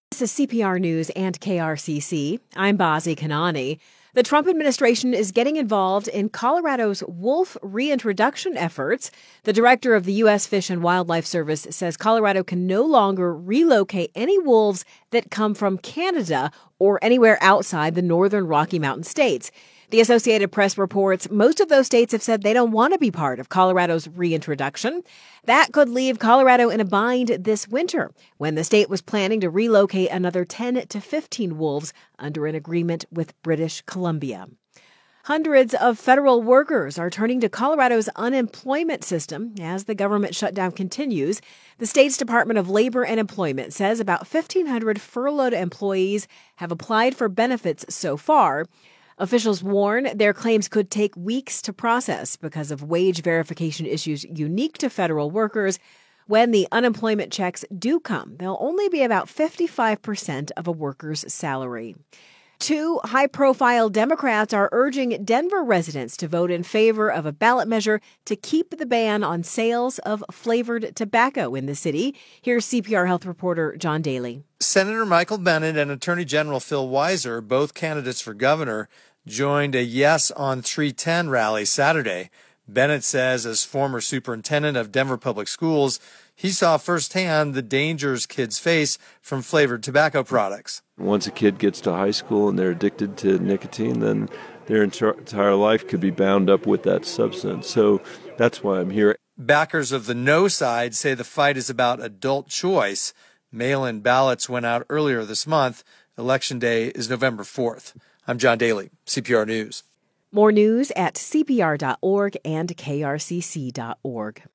This is CPR News and KRCC. I'm Bazi Kanani. The Trump administration is getting involved in Colorado's wolf reintroduction efforts. The director of the U.S. Fish and Wildlife Service says Colorado can no longer relocate any wolves that come from Canada or anywhere outside the northern Rocky Mountain states. The Associated Press reports most of those states have said they don't want to be part of Colorado's reintroduction. That could leave Colorado in a bind this winter when the state was planning to relocate another 10 to 15 wolves under an agreement with British Columbia. Hundreds of federal workers are turning to Colorado's unemployment system as the government shutdown continues. The state's Department of Labor and Employment says about 1,500 furloughed employees have applied for benefits so far. Officials warn their claims could take weeks to process because of wage verification issues unique to federal workers. When the unemployment checks do come, they'll only be about 55% of a worker's salary. Two high-profile Democrats are urging Denver residents to vote in favor of a ballot measure to keep the ban on sales of flavored tobacco in the city. Here's CPR Health reporter John Daly. Senator Michael Bennet and Attorney General Phil Weiser, both candidates for governor, joined a Yes on 310 rally Saturday. Bennet says, as former superintendent of Denver Public Schools, he saw firsthand the dangers kids face from flavored tobacco products. Once a kid gets to high school and they're addicted to nicotine, then their entire life could be bound up with that substance. So that's why I'm here. Backers of the no side say the fight is about adult choice. Mail-in ballots went out earlier this month. Election Day is November 4th. I'm John Daly, CPR News. More news at cpr.org and krcc.org.